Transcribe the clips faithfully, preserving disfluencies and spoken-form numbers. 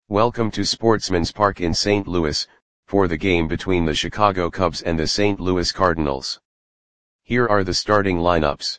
Welcome to Sportsman's Park in Saint Louis, for the game between the Chicago Cubs and the Saint Louis Cardinals. Here are the starting lineups.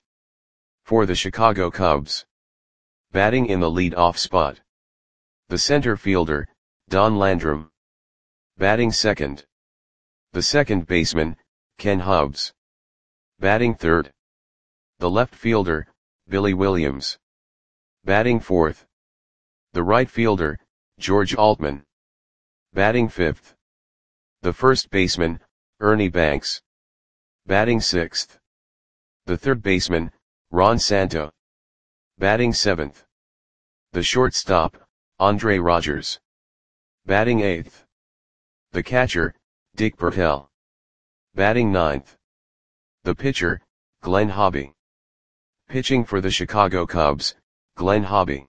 For the Chicago Cubs. Batting in the lead-off spot. The center fielder, Don Landrum. Batting second. The second baseman, Ken Hubbs. Batting third. The left fielder, Billy Williams. Batting fourth. The right fielder, George Altman. Batting fifth. The first baseman, Ernie Banks. Batting sixth. The third baseman, Ron Santo. Batting seventh. The shortstop, Andre Rogers. Batting eighth. The catcher, Dick Bertel. Batting ninth. The pitcher, Glenn Hobby. Pitching for the Chicago Cubs, Glenn Hobby.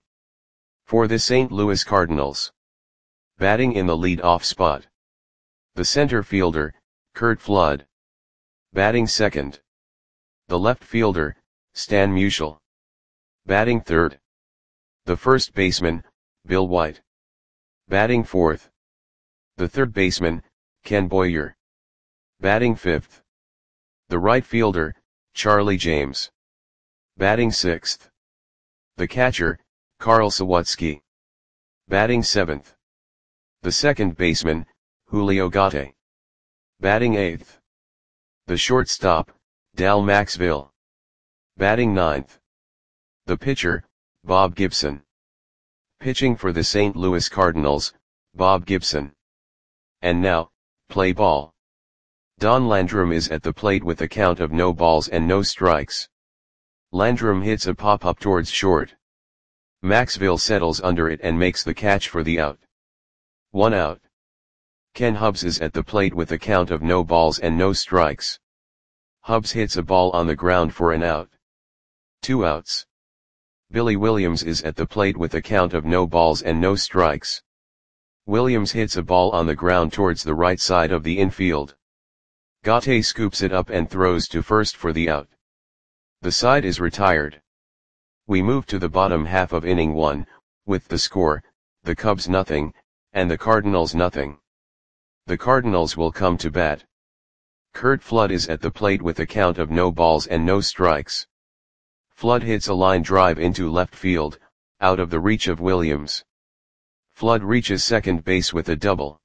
For the Saint Louis Cardinals. Batting in the lead-off spot. The center fielder, Curt Flood. Batting second. The left fielder, Stan Musial. Batting third. The first baseman, Bill White. Batting fourth. The third baseman, Ken Boyer. Batting fifth. The right fielder, Charlie James. Batting sixth. The catcher, Carl Sawatsky. Batting seventh. The second baseman, Julio Gatti. Batting eighth. The shortstop, Dal Maxville. Batting ninth. The pitcher, Bob Gibson. Pitching for the Saint Louis Cardinals, Bob Gibson. And now, play ball. Don Landrum is at the plate with a count of no balls and no strikes. Landrum hits a pop-up towards short. Maxville settles under it and makes the catch for the out. One out. Ken Hubbs is at the plate with a count of no balls and no strikes. Hubbs hits a ball on the ground for an out. Two outs. Billy Williams is at the plate with a count of no balls and no strikes. Williams hits a ball on the ground towards the right side of the infield. Gatti scoops it up and throws to first for the out. The side is retired. We move to the bottom half of inning one, with the score, the Cubs nothing, and the Cardinals nothing. The Cardinals will come to bat. Curt Flood is at the plate with a count of no balls and no strikes. Flood hits a line drive into left field, out of the reach of Williams. Flood reaches second base with a double.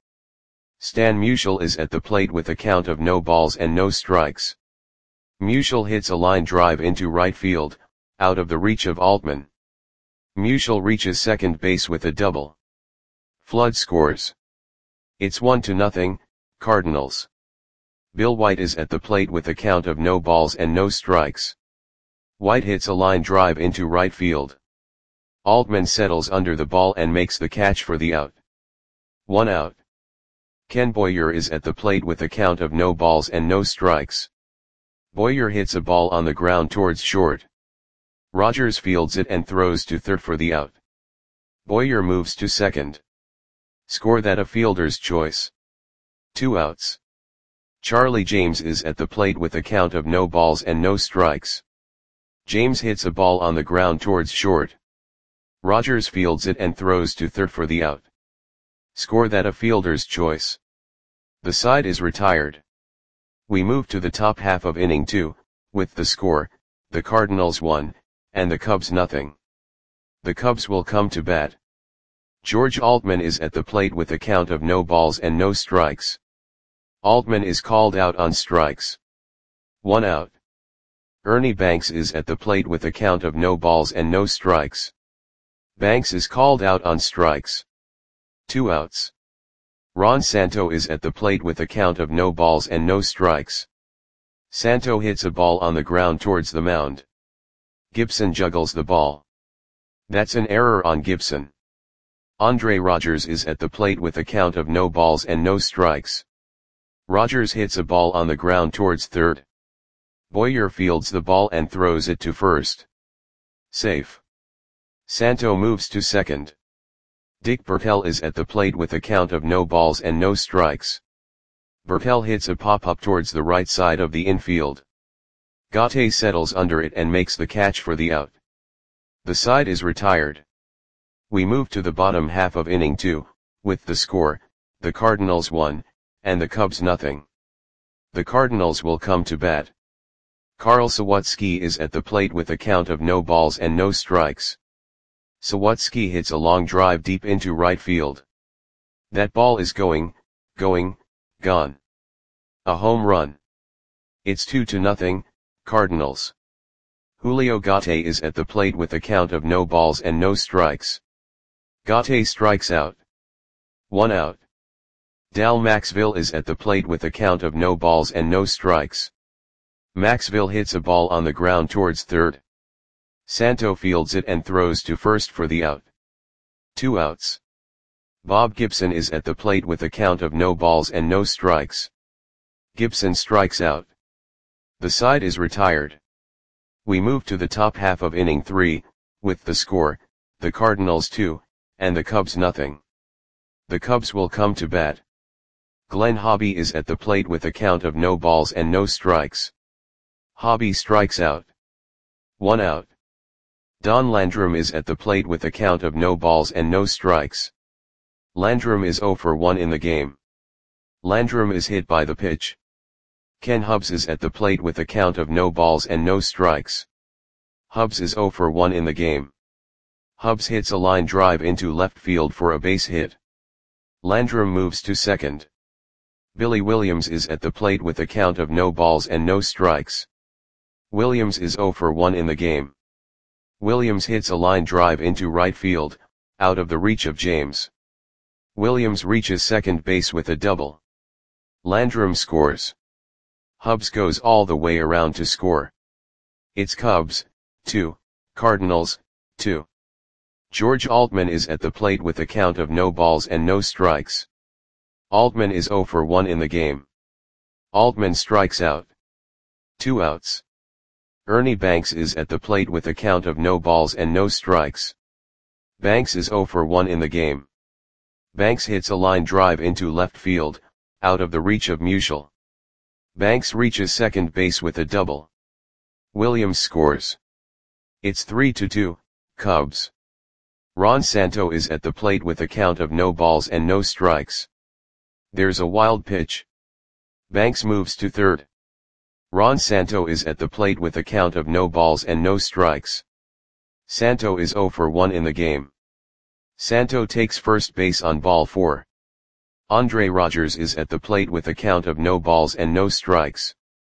Stan Musial is at the plate with a count of no balls and no strikes. Musial hits a line drive into right field, out of the reach of Altman. Musial reaches second base with a double. Flood scores. It's one to nothing, Cardinals. Bill White is at the plate with a count of no balls and no strikes. White hits a line drive into right field. Altman settles under the ball and makes the catch for the out. One out. Ken Boyer is at the plate with a count of no balls and no strikes. Boyer hits a ball on the ground towards short. Rogers fields it and throws to third for the out. Boyer moves to second. Score that a fielder's choice. Two outs. Charlie James is at the plate with a count of no balls and no strikes. James hits a ball on the ground towards short. Rogers fields it and throws to third for the out. Score that a fielder's choice. The side is retired. We move to the top half of inning two, with the score, the Cardinals one, and the Cubs nothing. The Cubs will come to bat. George Altman is at the plate with a count of no balls and no strikes. Altman is called out on strikes. One out. Ernie Banks is at the plate with a count of no balls and no strikes. Banks is called out on strikes. Two outs. Ron Santo is at the plate with a count of no balls and no strikes. Santo hits a ball on the ground towards the mound. Gibson juggles the ball. That's an error on Gibson. Andre Rogers is at the plate with a count of no balls and no strikes. Rogers hits a ball on the ground towards third. Boyer fields the ball and throws it to first. Safe. Santo moves to second. Dick Bertel is at the plate with a count of no balls and no strikes. Bertel hits a pop-up towards the right side of the infield. Gatti settles under it and makes the catch for the out. The side is retired. We move to the bottom half of inning two, With the score, the Cardinals won, and the Cubs nothing. The Cardinals will come to bat. Carl Sawatsky is at the plate with a count of no balls and no strikes. Sawatsky hits a long drive deep into right field. That ball is going, going, gone. A home run. It's two to nothing, Cardinals. Julio Gate is at the plate with a count of no balls and no strikes. Gate strikes out. One out. Dal Maxville is at the plate with a count of no balls and no strikes. Maxville hits a ball on the ground towards third. Santo fields it and throws to first for the out. Two outs. Bob Gibson is at the plate with a count of no balls and no strikes. Gibson strikes out. The side is retired. We move to the top half of inning three, with the score, the Cardinals two, and the Cubs nothing. The Cubs will come to bat. Glenn Hobby is at the plate with a count of no balls and no strikes. Hobby strikes out. One out. Don Landrum is at the plate with a count of no balls and no strikes. Landrum is zero for one in the game. Landrum is hit by the pitch. Ken Hubbs is at the plate with a count of no balls and no strikes. Hubbs is zero for one in the game. Hubbs hits a line drive into left field for a base hit. Landrum moves to second. Billy Williams is at the plate with a count of no balls and no strikes. Williams is zero for one in the game. Williams hits a line drive into right field, out of the reach of James. Williams reaches second base with a double. Landrum scores. Hubbs goes all the way around to score. It's Cubs, two, Cardinals, two. George Altman is at the plate with a count of no balls and no strikes. Altman is zero for one in the game. Altman strikes out. Two outs. Ernie Banks is at the plate with a count of no balls and no strikes. Banks is zero for one in the game. Banks hits a line drive into left field, out of the reach of Musial. Banks reaches second base with a double. Williams scores. It's three to two, Cubs. Ron Santo is at the plate with a count of no balls and no strikes. There's a wild pitch. Banks moves to third. Ron Santo is at the plate with a count of no balls and no strikes. Santo is zero for one in the game. Santo takes first base on ball four. Andre Rogers is at the plate with a count of no balls and no strikes.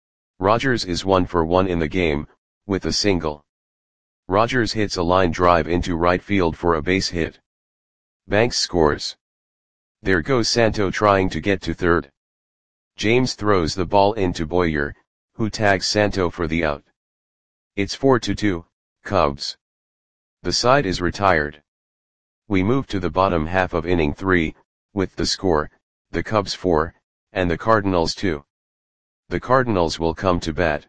Rogers is one for one in the game, with a single. Rogers hits a line drive into right field for a base hit. Banks scores. There goes Santo trying to get to third. James throws the ball into Boyer, who tags Santo for the out. It's four to two, Cubs. The side is retired. We move to the bottom half of inning three, with the score, the Cubs four, and the Cardinals two. The Cardinals will come to bat.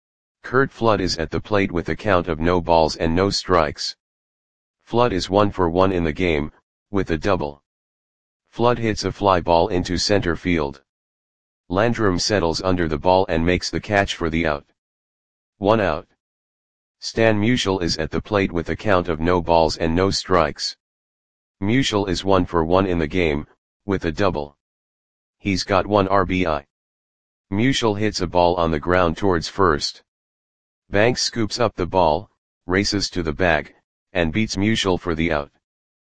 Curt Flood is at the plate with a count of no balls and no strikes. Flood is one for one in the game, with a double. Flood hits a fly ball into center field. Landrum settles under the ball and makes the catch for the out. One out. Stan Musial is at the plate with a count of no balls and no strikes. Musial is one for one in the game, with a double. He's got one R B I. Musial hits a ball on the ground towards first. Banks scoops up the ball, races to the bag, and beats Musial for the out.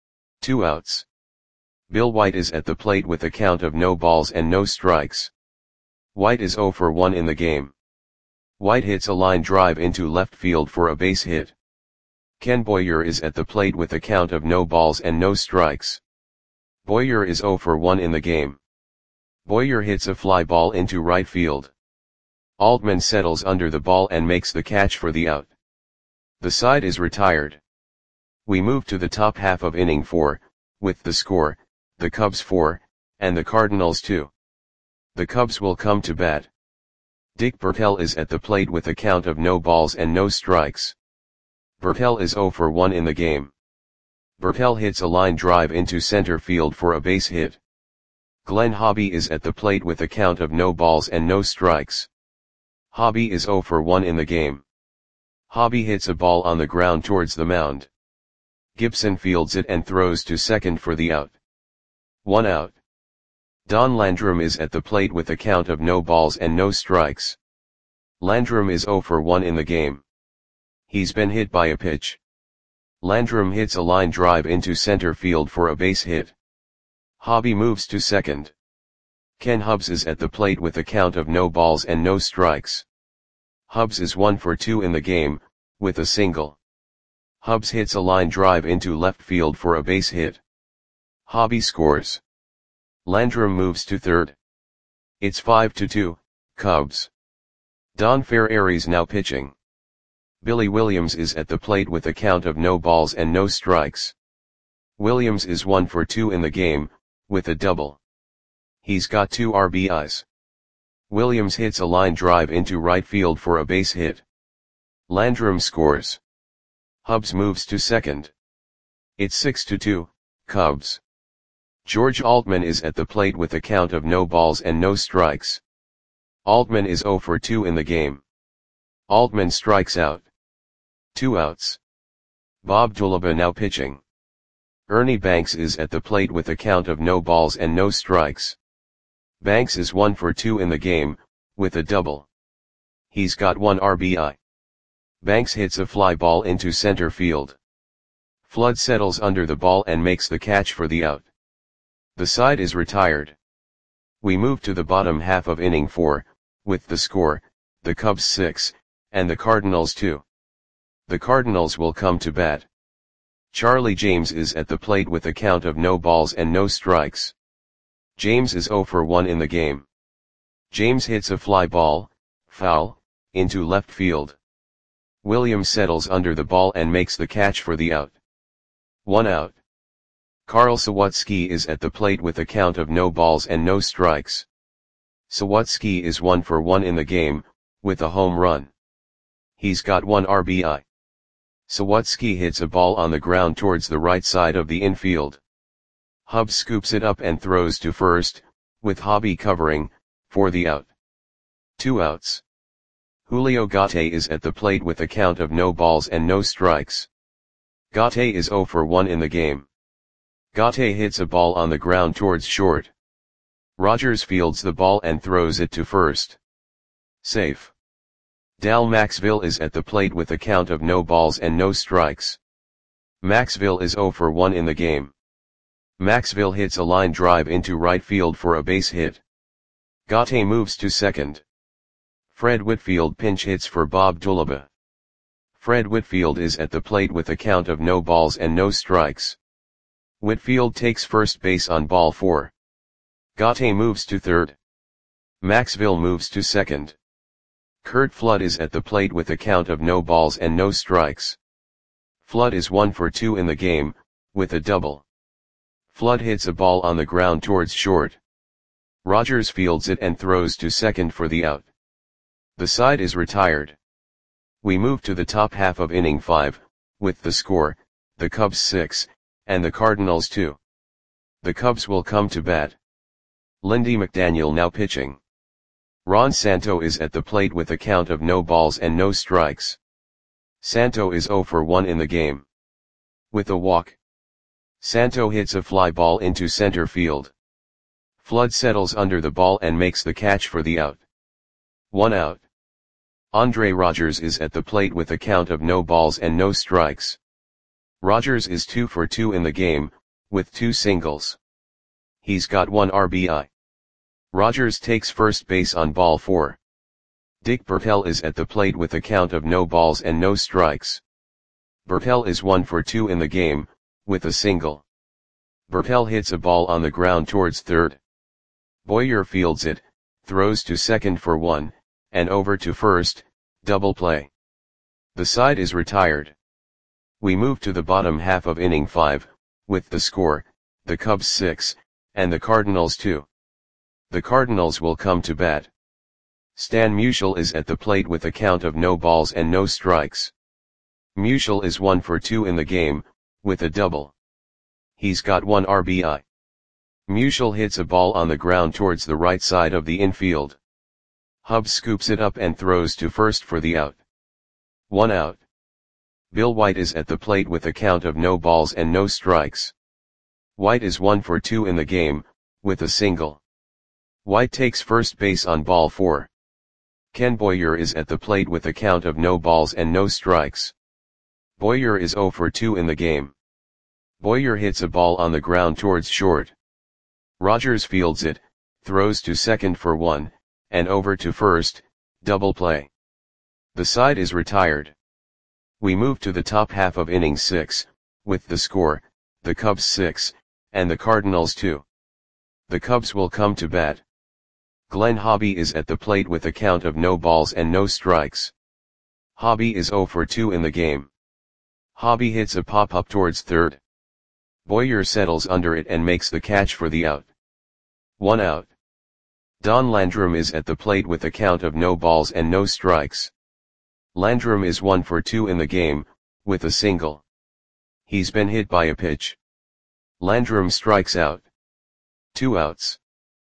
Two outs. Bill White is at the plate with a count of no balls and no strikes. White is zero for one in the game. White hits a line drive into left field for a base hit. Ken Boyer is at the plate with a count of no balls and no strikes. Boyer is zero for one in the game. Boyer hits a fly ball into right field. Altman settles under the ball and makes the catch for the out. The side is retired. We move to the top half of inning four, with the score, the Cubs four, and the Cardinals two. The Cubs will come to bat. Dick Bertel is at the plate with a count of no balls and no strikes. Bertel is zero for one in the game. Bertel hits a line drive into center field for a base hit. Glenn Hobby is at the plate with a count of no balls and no strikes. Hobby is zero for one in the game. Hobby hits a ball on the ground towards the mound. Gibson fields it and throws to second for the out. One out. Don Landrum is at the plate with a count of no balls and no strikes. Landrum is zero for one in the game. He's been hit by a pitch. Landrum hits a line drive into center field for a base hit. Hobby moves to second. Ken Hubbs is at the plate with a count of no balls and no strikes. Hubbs is one for two in the game, with a single. Hubbs hits a line drive into left field for a base hit. Hobby scores. Landrum moves to third. It's five to two, Cubs. Don Ferreri's now pitching. Billy Williams is at the plate with a count of no balls and no strikes. Williams is one for two in the game, with a double. He's got two R B Is. Williams hits a line drive into right field for a base hit. Landrum scores. Hubbs moves to second. It's six to two, Cubs. George Altman is at the plate with a count of no balls and no strikes. Altman is zero for two in the game. Altman strikes out. Two outs. Bob Dulaba now pitching. Ernie Banks is at the plate with a count of no balls and no strikes. Banks is one for two in the game, with a double. He's got one R B I. Banks hits a fly ball into center field. Flood settles under the ball and makes the catch for the out. The side is retired. We move to the bottom half of inning four, with the score, the Cubs six, and the Cardinals two. The Cardinals will come to bat. Charlie James is at the plate with a count of no balls and no strikes. James is zero for one in the game. James hits a fly ball, foul, into left field. Williams settles under the ball and makes the catch for the out. One out. Carl Sawatsky is at the plate with a count of no balls and no strikes. Sawatsky is one for one in the game, with a home run. He's got one R B I. Sawatsky hits a ball on the ground towards the right side of the infield. Hubbs scoops it up and throws to first, with Hobby covering, for the out. Two outs. Julio Gate is at the plate with a count of no balls and no strikes. Gate is zero for one in the game. Gate hits a ball on the ground towards short. Rogers fields the ball and throws it to first. Safe. Dal Maxville is at the plate with a count of no balls and no strikes. Maxville is zero for one in the game. Maxville hits a line drive into right field for a base hit. Gate moves to second. Fred Whitfield pinch hits for Bob Dulaba. Fred Whitfield is at the plate with a count of no balls and no strikes. Whitfield takes first base on ball four. Gate moves to third. Maxville moves to second. Curt Flood is at the plate with a count of no balls and no strikes. Flood is one for two in the game, with a double. Flood hits a ball on the ground towards short. Rogers fields it and throws to second for the out. The side is retired. We move to the top half of inning five, with the score, the Cubs six, and the Cardinals two. The Cubs will come to bat. Lindy McDaniel now pitching. Ron Santo is at the plate with a count of no balls and no strikes. Santo is zero for one in the game. With a walk. Santo hits a fly ball into center field. Flood settles under the ball and makes the catch for the out. One out. Andre Rogers is at the plate with a count of no balls and no strikes. Rogers is two for two in the game, with two singles. He's got one R B I. Rogers takes first base on ball four. Dick Bertel is at the plate with a count of no balls and no strikes. Bertel is one for two in the game, with a single. Bertel hits a ball on the ground towards third. Boyer fields it, throws to second for one, and over to first, double play. The side is retired. We move to the bottom half of inning five, with the score, the Cubs six, and the Cardinals two. The Cardinals will come to bat. Stan Musial is at the plate with a count of no balls and no strikes. Musial is one for two in the game, with a double. He's got one R B I. Musial hits a ball on the ground towards the right side of the infield. Hubbs scoops it up and throws to first for the out. One out. Bill White is at the plate with a count of no balls and no strikes. White is one for two in the game, with a single. White takes first base on ball four. Ken Boyer is at the plate with a count of no balls and no strikes. Boyer is zero for two in the game. Boyer hits a ball on the ground towards short. Rogers fields it, throws to second for one, and over to first, double play. The side is retired. We move to the top half of inning six, with the score, the Cubs six, and the Cardinals two. The Cubs will come to bat. Glenn Hobby is at the plate with a count of no balls and no strikes. Hobby is zero for two in the game. Hobby hits a pop-up towards third. Boyer settles under it and makes the catch for the out. One out. Don Landrum is at the plate with a count of no balls and no strikes. Landrum is one for two in the game, with a single. He's been hit by a pitch. Landrum strikes out. Two outs.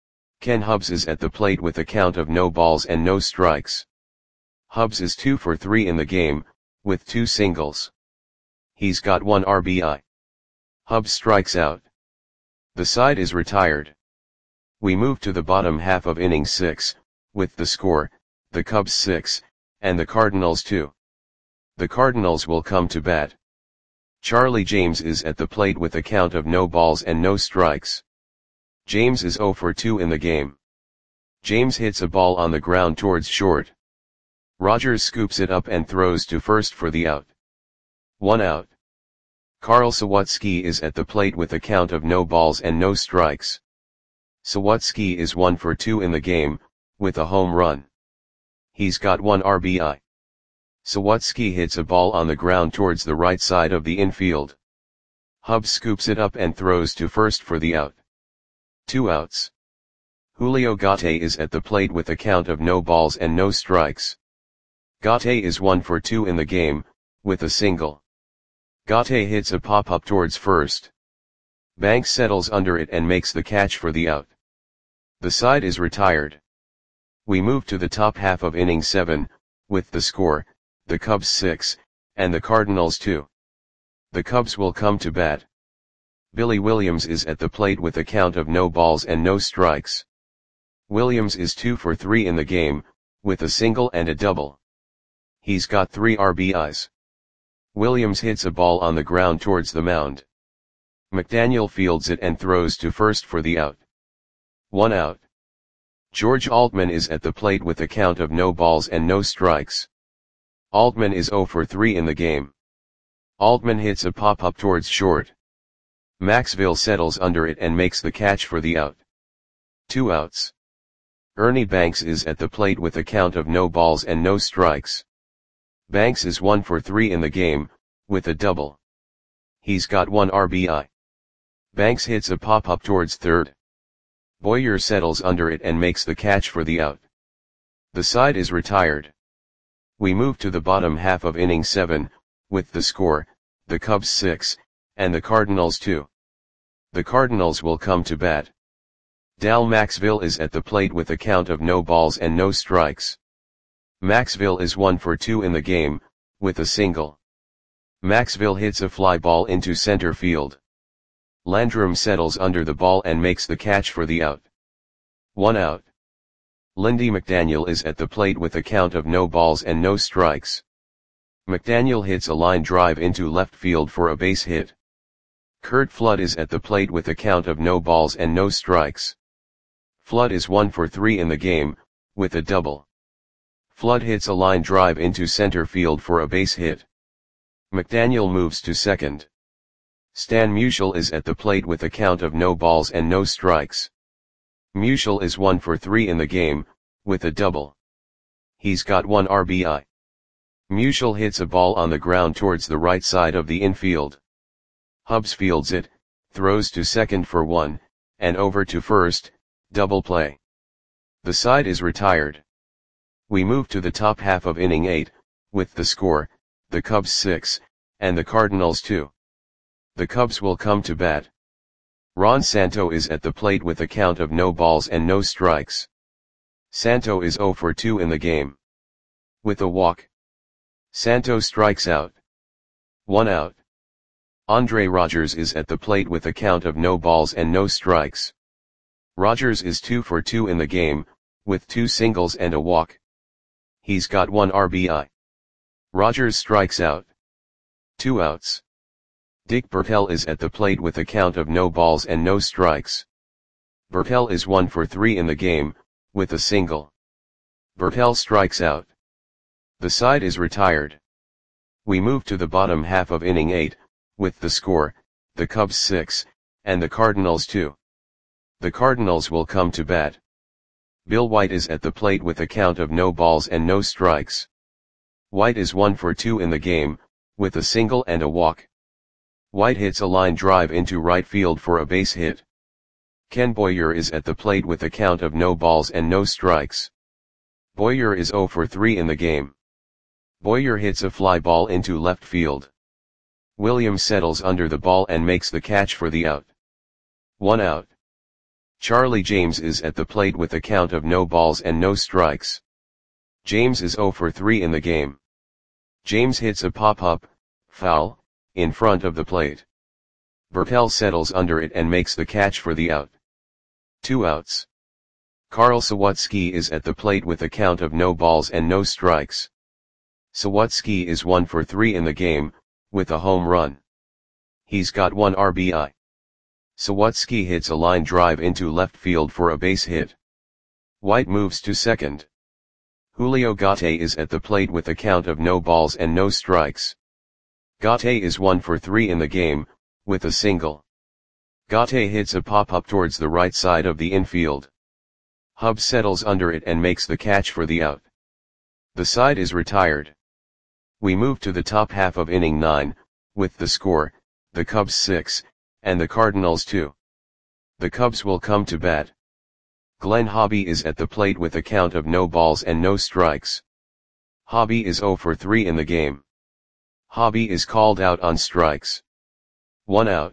Ken Hubbs is at the plate with a count of no balls and no strikes. Hubbs is two for three in the game, with two singles. He's got one R B I. Hubbs strikes out. The side is retired. We move to the bottom half of inning six, with the score, the Cubs six, and the Cardinals two. The Cardinals will come to bat. Charlie James is at the plate with a count of no balls and no strikes. James is zero for two in the game. James hits a ball on the ground towards short. Rogers scoops it up and throws to first for the out. One out. Carl Sawatsky is at the plate with a count of no balls and no strikes. Sawatsky is one for two in the game, with a home run. He's got one R B I. Sawatsky hits a ball on the ground towards the right side of the infield. Hubbs scoops it up and throws to first for the out. Two outs. Julio Gate is at the plate with a count of no balls and no strikes. Gate is one for two in the game, with a single. Gate hits a pop-up towards first. Banks settles under it and makes the catch for the out. The side is retired. We move to the top half of inning seven, with the score, the Cubs six, and the Cardinals two. The Cubs will come to bat. Billy Williams is at the plate with a count of no balls and no strikes. Williams is two for three in the game, with a single and a double. He's got three R B Is. Williams hits a ball on the ground towards the mound. McDaniel fields it and throws to first for the out. One out. George Altman is at the plate with a count of no balls and no strikes. Altman is zero for three in the game. Altman hits a pop-up towards short. Maxville settles under it and makes the catch for the out. Two outs. Ernie Banks is at the plate with a count of no balls and no strikes. Banks is one for three in the game, with a double. He's got one R B I. Banks hits a pop-up towards third. Boyer settles under it and makes the catch for the out. The side is retired. We move to the bottom half of inning seven, with the score, the Cubs six, and the Cardinals two. The Cardinals will come to bat. Dal Maxville is at the plate with a count of no balls and no strikes. Maxville is one for two in the game, with a single. Maxville hits a fly ball into center field. Landrum settles under the ball and makes the catch for the out. One out. Lindy McDaniel is at the plate with a count of no balls and no strikes. McDaniel hits a line drive into left field for a base hit. Curt Flood is at the plate with a count of no balls and no strikes. Flood is one for three in the game, with a double. Flood hits a line drive into center field for a base hit. McDaniel moves to second. Stan Musial is at the plate with a count of no balls and no strikes. Musial is one for three in the game, with a double. He's got one R B I. Musial hits a ball on the ground towards the right side of the infield. Hubbs fields it, throws to second for one, and over to first, double play. The side is retired. We move to the top half of inning eight, with the score, the Cubs six, and the Cardinals two. The Cubs will come to bat. Ron Santo is at the plate with a count of no balls and no strikes. Santo is zero for two in the game. With a walk. Santo strikes out. One out. Andre Rogers is at the plate with a count of no balls and no strikes. Rogers is two for two in the game, with two singles and a walk. He's got one R B I. Rogers strikes out. Two outs. Dick Bertel is at the plate with a count of no balls and no strikes. Bertel is one for three in the game, with a single. Bertel strikes out. The side is retired. We move to the bottom half of inning eight, with the score, the Cubs six, and the Cardinals two. The Cardinals will come to bat. Bill White is at the plate with a count of no balls and no strikes. White is one for two in the game, with a single and a walk. White hits a line drive into right field for a base hit. Ken Boyer is at the plate with a count of no balls and no strikes. Boyer is zero for three in the game. Boyer hits a fly ball into left field. Williams settles under the ball and makes the catch for the out. One out. Charlie James is at the plate with a count of no balls and no strikes. James is zero for three in the game. James hits a pop-up, foul, in front of the plate. Bertel settles under it and makes the catch for the out. Two outs. Carl Sawatsky is at the plate with a count of no balls and no strikes. Sawatsky is one for three in the game, with a home run. He's got one R B I. Sawatsky hits a line drive into left field for a base hit. White moves to second. Julio Gate is at the plate with a count of no balls and no strikes. Gate is one for three in the game, with a single. Gate hits a pop-up towards the right side of the infield. Hubbs settles under it and makes the catch for the out. The side is retired. We move to the top half of inning nine, with the score, the Cubs six, and the Cardinals two. The Cubs will come to bat. Glenn Hobby is at the plate with a count of no balls and no strikes. Hobby is zero for three in the game. Hobby is called out on strikes. One out.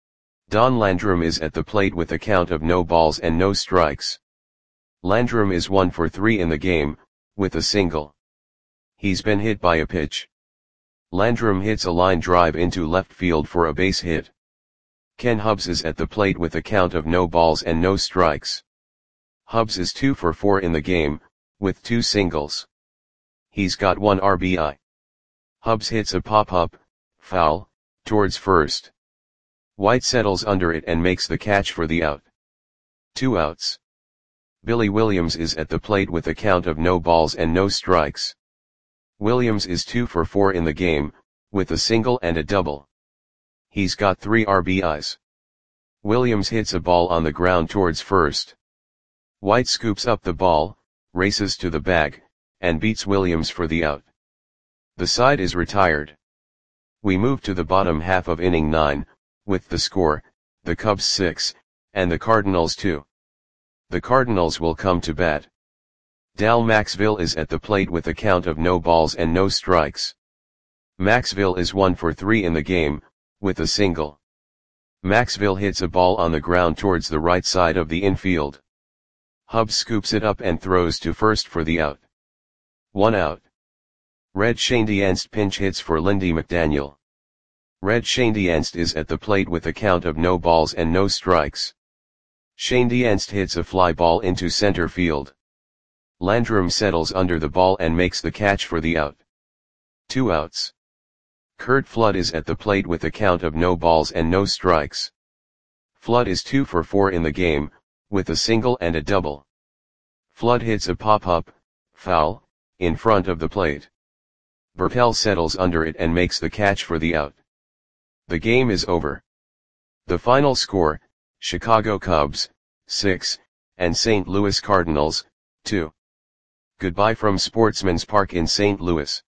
Don Landrum is at the plate with a count of no balls and no strikes. Landrum is one for three in the game, with a single. He's been hit by a pitch. Landrum hits a line drive into left field for a base hit. Ken Hubbs is at the plate with a count of no balls and no strikes. Hubbs is two for four in the game, with two singles. He's got one R B I. Hubbs hits a pop-up, foul, towards first. White settles under it and makes the catch for the out. Two outs. Billy Williams is at the plate with a count of no balls and no strikes. Williams is two for four in the game, with a single and a double. He's got three R B Is. Williams hits a ball on the ground towards first. White scoops up the ball, races to the bag, and beats Williams for the out. The side is retired. We move to the bottom half of inning nine, with the score, the Cubs six, and the Cardinals two. The Cardinals will come to bat. Dal Maxville is at the plate with a count of no balls and no strikes. Maxville is one for three in the game, with a single. Maxville hits a ball on the ground towards the right side of the infield. Hubbs scoops it up and throws to first for the out. One out. Red Schoendienst pinch hits for Lindy McDaniel. Red Schoendienst is at the plate with a count of no balls and no strikes. Schoendienst hits a fly ball into center field. Landrum settles under the ball and makes the catch for the out. Two outs. Curt Flood is at the plate with a count of no balls and no strikes. Flood is two for four in the game, with a single and a double. Flood hits a pop-up, foul, in front of the plate. Bertel settles under it and makes the catch for the out. The game is over. The final score, Chicago Cubs, six, and Saint Louis Cardinals, two. Goodbye from Sportsman's Park in Saint Louis.